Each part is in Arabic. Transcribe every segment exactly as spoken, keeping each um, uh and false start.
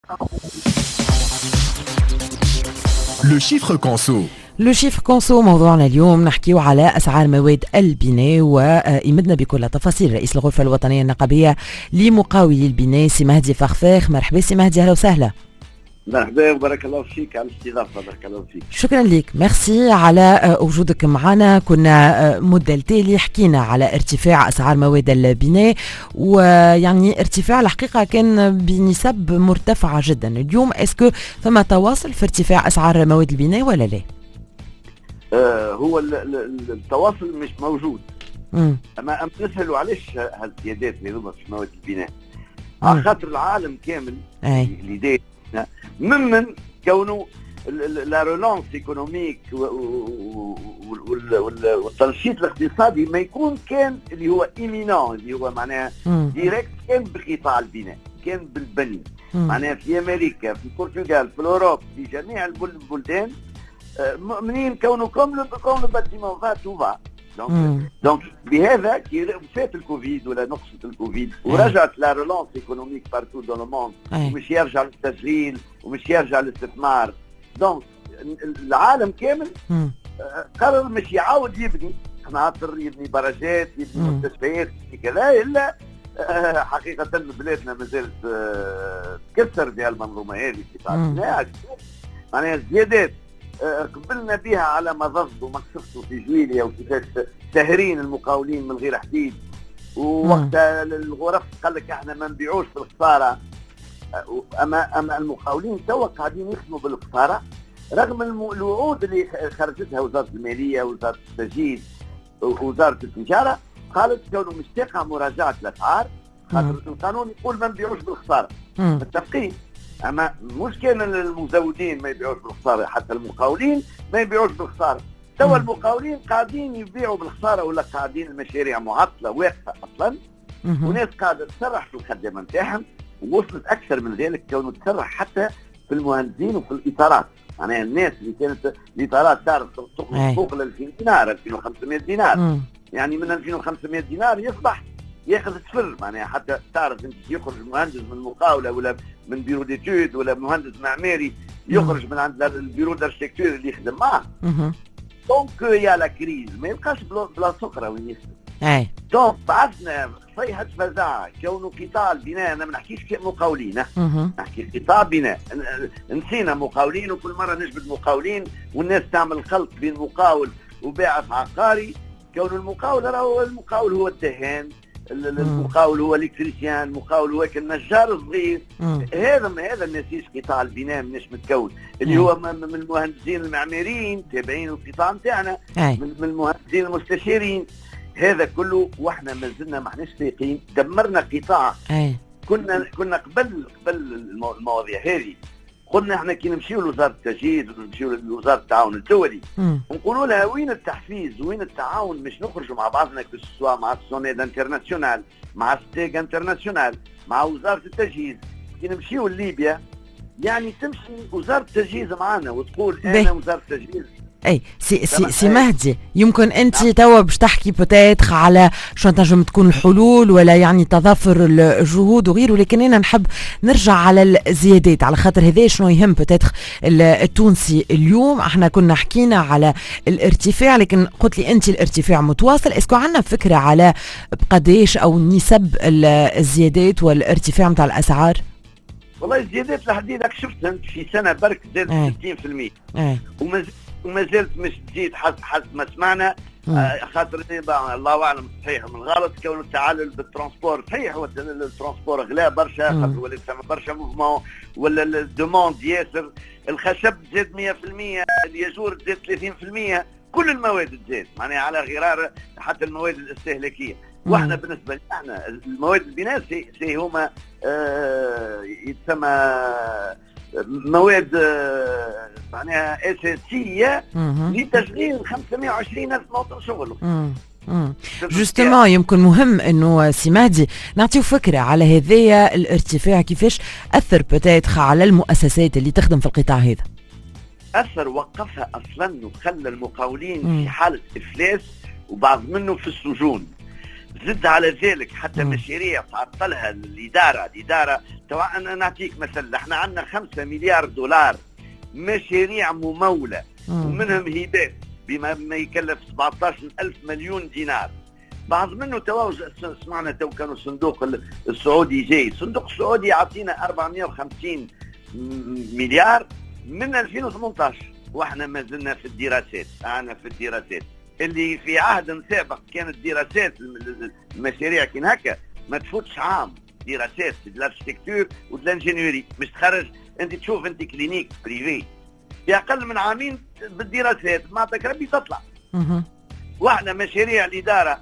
لو شيفر كونسو. لو شيفر كونسو موضوعنا اليوم نحكيو على أسعار مواد البناء، ويمدنا بكل تفاصيل رئيس الغرفة الوطنية النقابية لمقاولي البناء سي مهدي فخفاخ. مرحبا سي مهدي، أهلا وسهلا. مرحبا وبارك الله فيك على الاستضافة. بارك الله فيك. شكرا لك، ميرسي على وجودك معنا. كنا مدة التالي حكينا على ارتفاع أسعار مواد البناء، ويعني ارتفاع الحقيقة كان بنسب مرتفعة جدا. اليوم اسكو فما تواصل في ارتفاع أسعار مواد البناء ولا لا؟ آه هو التواصل مش موجود. مم. اما نسألوا علاش هالزيادات اللي هما في مواد البناء، على خاطر العالم كامل اللي داير ممن كونه لا رولانس ايكونوميك والتنشيط الاقتصادي ما يكون كان اللي هو ايمينون، اللي هو معناها ديريكت، كان بقطاع البناء، كان بالبني. معناها في امريكا، في البرتغال، في اوروب، في جميع البلدان مؤمنين كونه كوم كون الباتيمون فا تو فا. دونك دونك بهذا كي فات الكوفيد ولا نقصة الكوفيد ورجعت لا رولانس ايكونوميك بارتو دون لو موند، ومش يرجع للتشغيل ومش يرجع للاستثمار. دونك العالم كامل قرر مش يعاود يبني قناطر، يبني براجات، يبني مستشفيات كذا، الا حقيقة بلادنا مازالت تكسر بها المنظومة هذه في قطاع. معناها الزيادات قبلنا بها على ما ضد وما قصفته في جويليا، وكيفاش تهرين المقاولين من غير حديد، ووقت الغرف قال لك احنا ما نبيعوش بالخساره. اما اما المقاولين توا قاعدين يخدموا بالخساره رغم الوعود اللي خرجتها وزاره الماليه ووزاره التجهيز ووزاره التجاره، قالت كونوا مشتاقه مراجعه الاسعار خاطر القانون يقول ما نبيعوش بالخساره. متفقين؟ اما مش كان المزودين ما يبيعوش بالخساره، حتى المقاولين ما يبيعوش بالخساره. توا المقاولين قاعدين يبيعوا بالخساره، ولا قاعدين المشاريع معطله واقفه اصلا، وناس قاعده تسرح في الخدمه نتاعهم، ووصلت اكثر من ذلك كونوا تسرح حتى في المهندسين وفي الاطارات. معناها الناس اللي كانت الاطارات تعرف تخرج فوق ال ألفين دينار، ألفين وخمسمائة دينار، مم. يعني من ألفين وخمسمائة دينار يصبح ياخذ صفر. معناها حتى تعرف انت يخرج مهندس من مقاوله ولا من بيرو ديتود ولا مهندس معماري يخرج من عند البيرو داركتيكتور اللي يخدم معاه. دونك يا لا كريز ما يبقاش بلا سكره وين يخدم. دونك بعثنا صيحه فزاعه كونه قطاع البناء. انا ما نحكيش مقاولين، نحكي قطاع بناء. نسينا مقاولين، وكل مره نجبد مقاولين والناس تعمل خلط بين مقاول وباعث عقاري. كون المقاول راهو المقاول هو الدهان، المقاول هو الكتريسيان، المقاول هو النجار الصغير. هذا هذا النسيج قطاع البناء منش متكون، اللي هو من المهندسين المعماريين تابعين القطاع نتاعنا، من المهندسين المستشارين، هذا كله. واحنا ما زلنا ما احناش فايقين، دمرنا قطاع. كنا كنا قبل قبل المواضيع هذه قلنا احنا كي نمشيو لوزاره التجهيز ونمشيو لوزاره التعاون الدولي ونقولوا لها وين التحفيز وين التعاون، مش نخرجوا مع بعضنا كسوا مع السونيد انترناسيونال، مع ستيك انترناسيونال، مع وزاره التجهيز. كي نمشيو لليبيا يعني تمشي وزاره التجهيز معنا وتقول انا وزاره التجهيز. اي سي سي سي مهدي، يمكن انت توا باش تحكي بوتيتر على شو تنجم تكون الحلول ولا يعني تضافر الجهود وغيره، ولكن انا نحب نرجع على الزيادات على خاطر هذا شنو يهم بوتيتر التونسي. اليوم احنا كنا حكينا على الارتفاع، لكن قلت لي انت الارتفاع متواصل. اسكو عندنا فكره على بقديش او نسب الزيادات والارتفاع نتاع الاسعار؟ والله الزيادات لحديدك شفتها في سنه برك زادت ستين بالمئة وما وما زالت مش تزيد حسب حسب ما سمعنا. آه خاطر الله اعلم صحيح من غلط. كون التعلل بالترانسبور صحيح، هو الترانسبور غلا برشا خاطر ولا ثم برشا موفمون، ولا الدوموند ياسر. الخشب زاد مئة بالمئة، الياجور زاد ثلاثين بالمئة، كل المواد تزاد معناها على غرار حتى المواد الاستهلاكيه. واحنا بالنسبه لنا المواد البناء سي, سي هما آه يتسمى مواد معناها اساسيه لتشغيل خمسمائة وعشرين الف موطن شغل. جوستومون يمكن مهم انه سي مهدي نعطيو فكره على هذايا الارتفاع كيفاش اثر بوتيتر على المؤسسات اللي تخدم في القطاع هذا. اثر وقفها اصلا وخلى المقاولين في حاله افلاس وبعض منه في السجون. زد على ذلك حتى مشاريع تعطلها الاداره الاداره توا. انا نعطيك مثل، احنا عندنا خمسة مليار دولار مشاريع مموله ومنهم هبات بما ما يكلف سبعة عشر ألف مليون دينار. بعض منه توا سمعنا تو كانوا الصندوق السعودي جاي، الصندوق السعودي يعطينا أربعمائة وخمسين مليار من ألفين وثمانية عشر، واحنا ما زلنا في الدراسات. انا في الدراسات اللي في عهد سابق كانت دراسات المشاريع كان هكا ما تفوتش عام دراسات في الاركتيكتور والانجينيوري، مش تخرج انت تشوف انت كلينيك بريفي في اقل من عامين بالدراسات معناتها ربي تطلع. واحنا مشاريع الاداره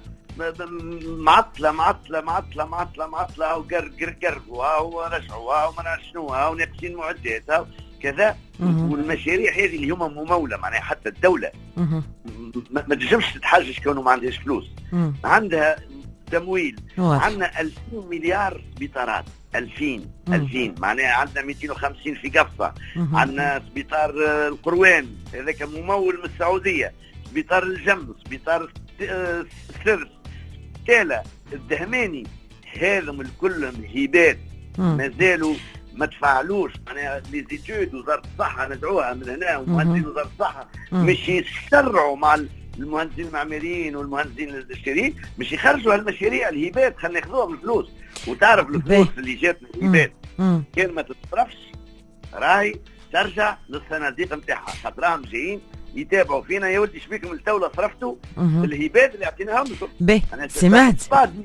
معطله معطله معطله معطله معطله وقرقرقرقوا ورجعوا وما شنو وناقصين معدات كذا. والمشاريع هذه اللي هم مموله معناها حتى الدوله ما تنجمش تتحجج كونه ما عندهاش فلوس، عندها تمويل. عندنا ألفين مليار سبيطارات، ألفين ألفين معناها عندنا مئتين وخمسين في قفصه، عندنا سبيطار القروان هذاك ممول من السعوديه، سبيطار الجنب، سبيطار السرس، كالا، الدهماني، هذم كلهم هبات مازالوا ما تفعلوش. معناها لي زيتود وزاره الصحه ندعوها من هنا ومهندسين وزاره الصحه مش يسرعوا مع المهندسين المعماريين والمهندسين التشريعيين مش يخرجوا هالمشاريع الهبات، خلينا ناخذوها بالفلوس. وتعرف الفلوس اللي جات من الهبات كان ما تتصرفش راهي ترجع للصناديق نتاعها، خاطرهم جايين يتابعوا فينا يا ولدي شبيكم الدوله صرفتوا الهبات اللي اعطيناهم لكم. باهي سي مهدي،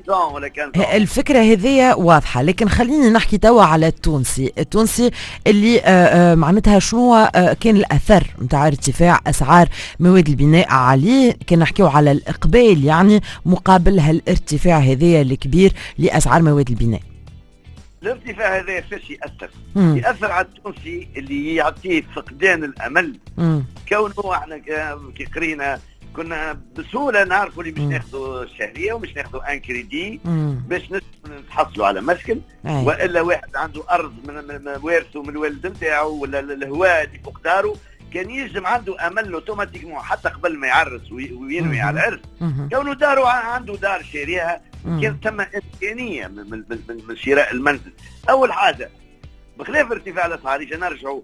الفكره هذه واضحه، لكن خليني نحكي توا على التونسي التونسي اللي آآ آآ معناتها شنو كان الاثر نتاع ارتفاع اسعار مواد البناء عليه. كان نحكيو على الاقبال يعني مقابل هالارتفاع هذايا الكبير لاسعار مواد البناء. الارتفاع هذا فاش يأثر؟ مم. يأثر على التونسي اللي يعطيه فقدان الأمل. مم. كونه احنا كي قرينا كنا بسهولة نعرفوا اللي باش ناخذوا الشهرية ومش ناخذوا ان كريدي باش نتحصلوا على مسكن. أي. وإلا واحد عنده أرض من وارثه من الوالد نتاعو ولا الهواء اللي فوق داره كان يجم عنده امل اوتوماتيكمون حتى قبل ما يعرس وينوي على العرس. كونه داره عنده دار شاريها كان ثم امكانيه من, من, من, من شراء المنزل. اول حاجه بخلاف ارتفاع الاسعار نرجعوا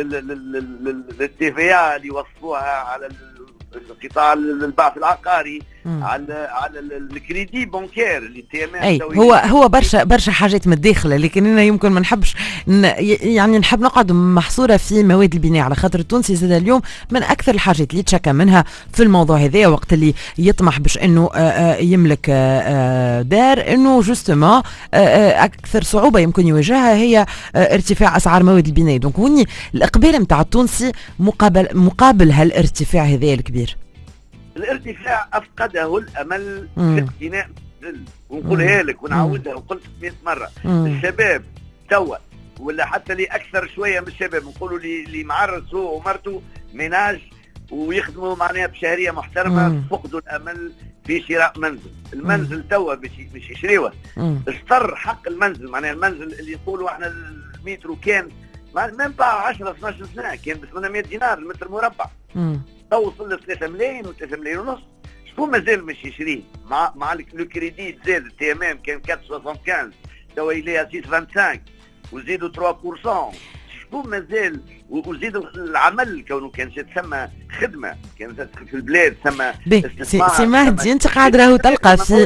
للتي في اي اللي وصفوها على القطاع البعث العقاري، مم. على على الكريدي بانكير اللي اي هو هو برشا برشا حاجات متداخله، لكن انا يمكن ما نحبش يعني نحب نقعد محصوره في مواد البناء على خاطر التونسي زاد اليوم من اكثر الحاجات اللي تشكى منها في الموضوع هذا وقت اللي يطمح باش انه يملك دار انه جوستومون اكثر صعوبه يمكن يواجهها هي ارتفاع اسعار مواد البناء. دونك وني الاقبال نتاع التونسي مقابل مقابل هالارتفاع هذا الكبير. الارتفاع افقده الامل في اقتناء منزل، ونقولها لك ونعاودها وقلت مئة مره. مم. الشباب توا ولا حتى اللي اكثر شويه من الشباب نقولوا اللي معرس هو ومرته ميناج ويخدموا معناها بشهريه محترمه، مم. فقدوا الامل في شراء منزل. المنزل مم. توا باش باش يشريوه اشتر حق المنزل، معناها المنزل اللي يقولوا احنا المترو كان من بعد عشرة اثنا عشر سنه كان ب ثمانمائة دينار المتر مربع، تو وصل ل ثلاثة ملايين و3 ملايين ونص. شكون مازال مش يشريه؟ مع مع لو كريدي زاد التمام كان أربعة فاصلة خمسة وستين توا يليها ستة فاصلة خمسة وعشرين وزيدوا ثلاثة بالمئة. شكون مازال وزيدوا العمل كونه كان جات ثم خدمه كانت في البلاد ثم استثمار. سي مهدي انت قاعد راهو تلقى في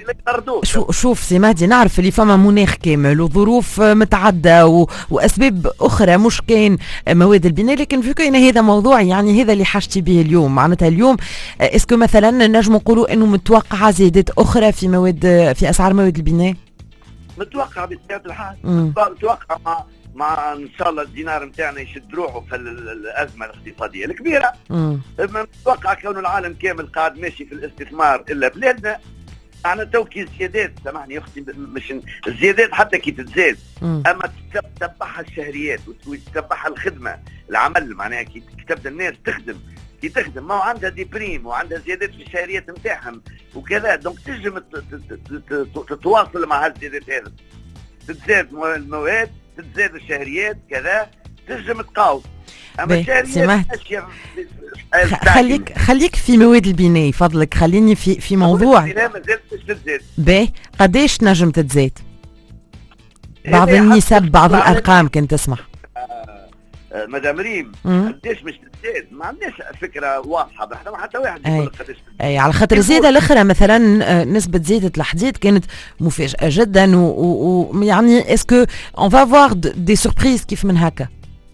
شو شوف سي مهدي نعرف اللي فما مناخ كامل وظروف متعدده و... واسباب اخرى مش كاين مواد البناء، لكن في كاين هذا موضوع يعني هذا اللي حاجتي به اليوم. معناتها اليوم اسكو مثلا نجم نقولوا انه متوقعه زيادات اخرى في مواد في اسعار مواد البناء؟ متوقع بطبيعه الحال، متوقع مع مع ان شاء الله الدينار نتاعنا يشد روحه في الازمه الاقتصاديه الكبيره. متوقع كون العالم كامل قاعد ماشي في الاستثمار الا بلادنا. انا توكي الزيادات سامحني يا اختي مش الزيادات حتى كي تتزاد اما تتبعها الشهريات وتتبعها الخدمه العمل، معناها كي تبدا الناس تخدم كي تخدم ما عندها دي بريم وعندها زيادات في الشهريات نتاعهم وكذا، دونك تنجم تتواصل مع هالزيادات هذه، تتزاد المواد تتزاد الشهريات كذا تنجم تقاوم. اما الشهريات اشياء. خليك خليك في مواد البناء فضلك، خليني في في موضوع باهي. قداش تنجم تتزاد؟ بعض النسب بعض الارقام كنت تسمح. مدام ريم قداش مش تزيد ما عندناش فكره واضحه، احنا حتى واحد يقول لك قداش. اي على خاطر الزياده الاخرى مثلا نسبه زياده الحديد كانت مفاجاه جدا، ويعني اسكو اون فا فوار دي سوربريز كيف من هكا؟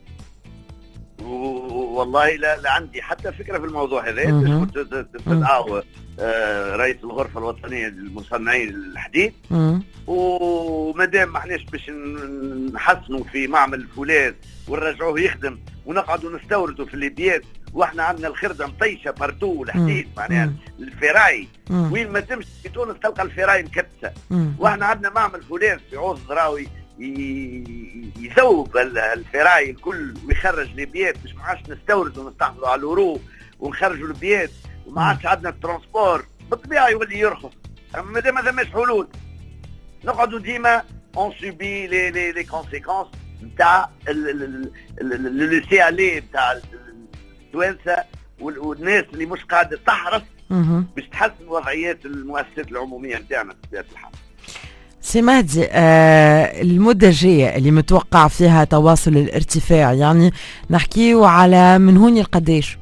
والله لا, لا عندي حتى فكره في الموضوع هذا. كنت تدعو رئيس الغرفه الوطنيه للمصنعين الحديد، ومادام ما احناش باش نحسنوا في معمل الفولاذ ونرجعوه يخدم ونقعدوا نستوردوا في الليبيات، واحنا عندنا الخردة مطيشه بارتو الحديد معناها الفراعي، وين ما تمشي في تونس تلقى الفراعي مكتسه، واحنا عندنا معمل فولاذ في عوز ضراوي يذوب الفراعي الكل ويخرج ليبيات باش ما عادش نستوردوا ونستعملوا على الورو ونخرجوا البيات وما عادش عندنا الترونسبور، بالطبيعه يولي يرخص. اما مادام ما ثماش حلول نقعدوا ديما اون سوبي لي لي لي كونسيكونس نتاع لو سي الي نتاع التوانسه والناس اللي مش قاعده تحرص باش تحسن وضعيات المؤسسات العموميه نتاعنا بطبيعه الحال. سي مهدي، آه المدة الجاية اللي متوقع فيها تواصل الارتفاع يعني نحكيو على من هون لقداش؟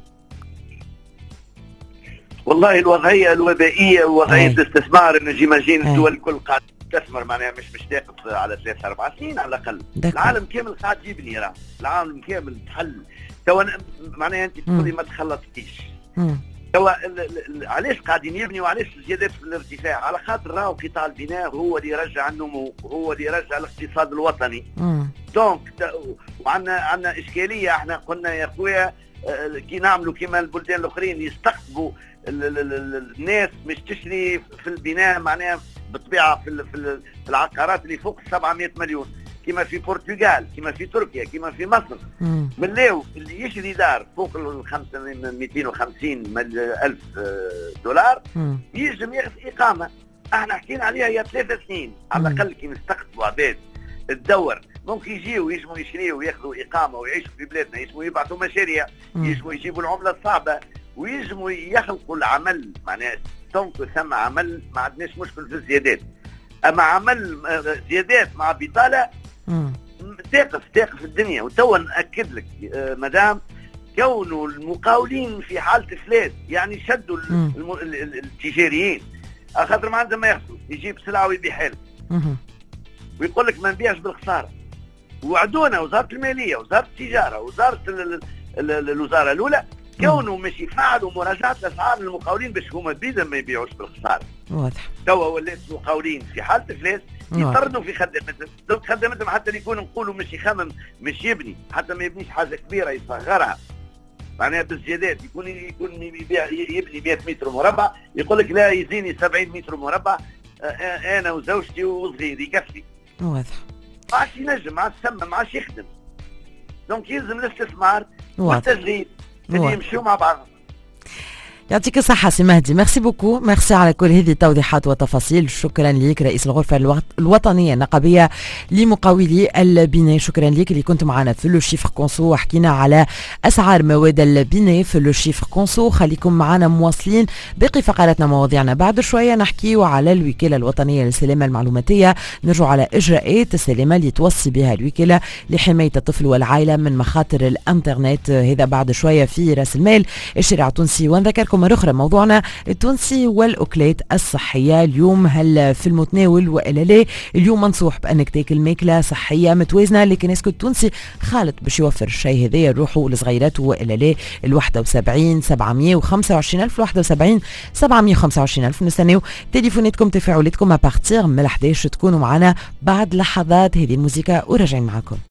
والله الوضعية الوبائية ووضعية الاستثمار ان جيماجين الدول الكل قاعد تستثمر معناها مش مش تاخذ على ثلاث اربع سنين على الاقل. العالم كامل قاعد يبني راه، العالم كامل تحل. توا معناها انت تقولي ما تخلطتيش. توا علاش قاعدين يبني وعلاش الزيادات في الارتفاع؟ على خاطر راهو قطاع البناء هو اللي يرجع النمو، هو اللي يرجع الاقتصاد الوطني. دونك وعندنا عندنا اشكاليه، احنا قلنا يا خويا كي نعملوا كما البلدان الاخرين يستقطبوا الناس مش تشري في البناء معناها بالطبيعه في في العقارات اللي فوق سبعمائة مليون كما في البرتغال كما في تركيا كما في مصر. ملاو اللي يشري دار فوق ال مئتين وخمسين الف دولار يجم ياخذ اقامه. احنا حكينا عليها يا ثلاث سنين على الاقل كي نستقطبوا عباد الدور ممكن يجيوا يجموا يشريوا وياخذوا اقامه ويعيشوا في بلادنا، يجموا يبعثوا مشاريع، يجموا يجيبوا العمله الصعبه ويجموا يخلقوا العمل معناها. دونك ثم عمل ما عندناش مشكل في الزيادات، اما عمل زيادات مع بطاله تقف تقف الدنيا. وتوا ناكد لك مدام كونوا المقاولين في حاله افلاس يعني شدوا التجاريين خاطر ما عندهم ما ياخذوا، يجيب سلعه ويبيعها لك ويقول لك ما نبيعش بالخساره. وعدونا وزاره الماليه وزاره التجاره وزاره الوزاره الاولى كونوا مش يفعلوا مراجعه اسعار المقاولين باش هما بيدا ما يبيعوش بالخساره. واضح. توا ولات المقاولين في حاله افلاس يطردوا في خدمتهم، دونك خدمتهم حتى اللي يكون نقولوا مش يخمم مش يبني، حتى ما يبنيش حاجه كبيره يصغرها معناها بالزيادات، يكون يكون يبيع يبني مئة متر مربع يقول لك لا يزيني سبعين متر مربع انا وزوجتي وصغيري يكفي. واضح. ما عادش ينجم، ما عادش يسمى، ما عادش يخدم. دونك يلزم الاستثمار والتشغيل اللي يمشيوا مع بعض. يعطيك الصحة سي مهدي، ميرسي بوكو، ميرسي على كل هذه التوضيحات والتفاصيل. شكرا لك رئيس الغرفة الوطنية النقابية لمقاولي البناء، شكرا لك اللي كنت معنا في لو شيفر كونسو وحكينا على أسعار مواد البناء في لو شيفر كونسو. خليكم معنا مواصلين باقي فقراتنا مواضيعنا. بعد شوية نحكيو على الوكالة الوطنية للسلامة المعلوماتية، نرجع على إجراءات السلامة اللي توصي بها الوكالة لحماية الطفل والعائلة من مخاطر الانترنت. هذا بعد شوية في راس المال الشارع التونسي. ونذكركم مرة أخرى موضوعنا التونسي والأكلات الصحية اليوم، هل في المتناول وإلا لا؟ اليوم منصوح بأنك تاكل ماكلة صحية متوازنة، لكن اسكو التونسي خالط باش يوفر الشيء هذايا نروحوا لصغيراته وإلا لا؟ الواحدة وسبعين سبعمية وخمسة وعشرين ألف الواحدة وسبعين سبعمية وخمسة وعشرين ألف. نستناو تليفوناتكم تفاعلاتكم أبارتيغ من الحداش تكونوا معنا بعد لحظات هذه الموسيقى وراجعين معكم.